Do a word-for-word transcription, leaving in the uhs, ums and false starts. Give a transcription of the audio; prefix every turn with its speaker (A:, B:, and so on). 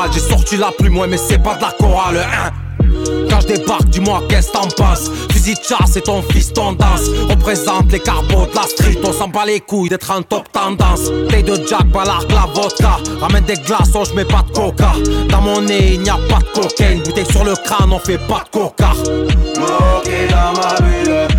A: morale. J'ai sorti la plume, ouais mais c'est pas de la chorale hein. Quand je débarque, dis-moi qu'est-ce t'en penses. Fusil de chasse et ton fils ton danse. On présente les carbos de la street. On s'en bat les couilles d'être en top tendance. Taille de Jack, Ballard, la vodka. Ramène des glaçons, je mets pas de coca. Dans mon nez, il n'y a pas de cocaïne. Bouteille sur le crâne, on fait pas de coca.
B: Moqué dans ma bulle.